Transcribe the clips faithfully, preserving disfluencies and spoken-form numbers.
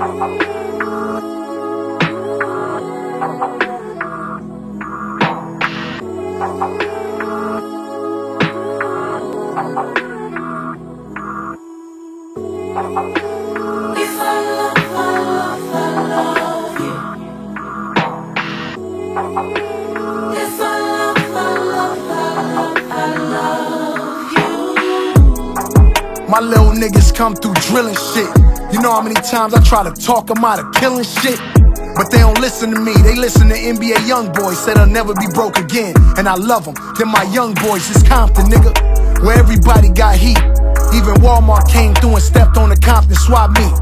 My little niggas come through drilling shit. You know how many times I try to talk them out of killing shit? But they don't listen to me, they listen to N B A Youngboy. Said I'll never be broke again, and I love them. Then my young boys is Compton, nigga, where everybody got heat. Even Walmart came through and stepped on the Compton swap meet.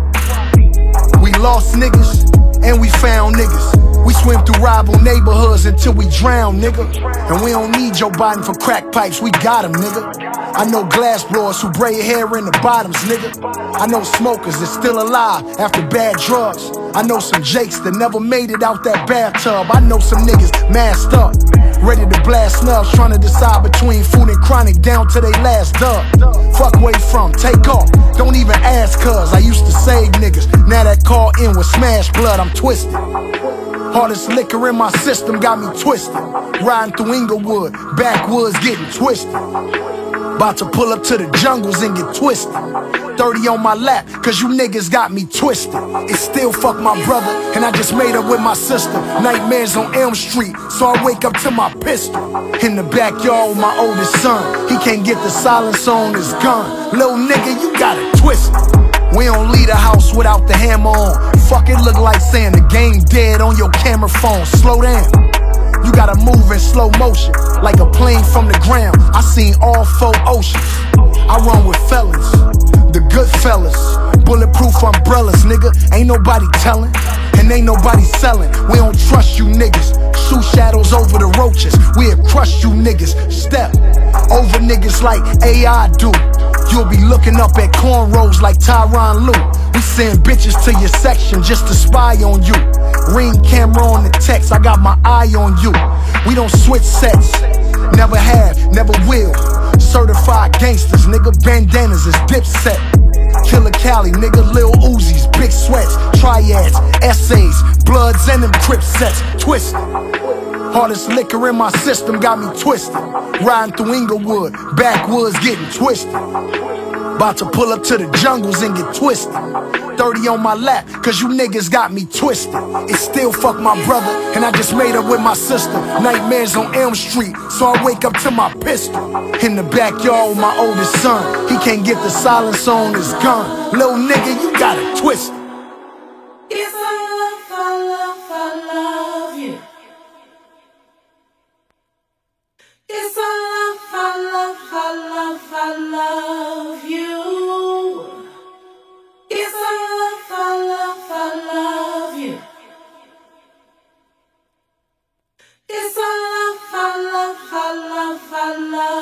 We lost niggas, and we found niggas. We swim through rival neighborhoods until we drown, nigga. And we don't need Joe Biden for crack pipes, we got him, nigga. I know glass blowers who braid hair in the bottoms, nigga. I know smokers that's still alive after bad drugs. I know some Jakes that never made it out that bathtub. I know some niggas masked up, ready to blast snubs, trying to decide between food and chronic down to they last dub. Fuck where you from, take off, don't even ask cuz I used to save niggas. Now that call in with smash blood, I'm twisted. Hardest liquor in my system got me twisted. Riding through Inglewood, backwoods getting twisted. About to pull up to the jungles and get twisted. thirty on my lap, cause you niggas got me twisted. It still fuck my brother, and I just made up with my sister. Nightmares on Elm Street, so I wake up to my pistol. In the backyard with my oldest son, he can't get the silence on his gun. Little nigga, you got it twisted. We don't leave the house without the hammer on. Fuck, it look like saying the game dead on your camera phone. Slow down, you gotta move in slow motion, like a plane from the ground. I seen all four oceans. I run with fellas, the good fellas. Bulletproof umbrellas, nigga, ain't nobody telling, and ain't nobody selling. We don't trust you niggas, shoot shadows over the roaches. We'll crush you niggas, step over niggas like A I do. You'll be looking up at cornrows like Tyronn Lue. We send bitches to your section just to spy on you. Ring camera on the text, I got my eye on you. We don't switch sets, never have, never will. Certified gangsters, nigga, bandanas is Dipset. Killer Cali, nigga, Lil Uzis, big sweats, triads, essays, bloods and them crip sets, twisted. Hardest liquor in my system got me twisted. Riding through Inglewood, backwoods getting twisted. About to pull up to the jungles and get twisted. thirty on my lap, cause you niggas got me twisted. It still fuck my brother, and I just made up with my sister. Nightmares on Elm Street, so I wake up to my pistol. In the backyard with my oldest son, he can't get the silence on his gun. Little nigga, you got it twisted. If I love, I love, I love you. Yes, I love, I love, I love, I love you. Yes, I love, I love, I love you. Yes, I love, I love, I love, I love.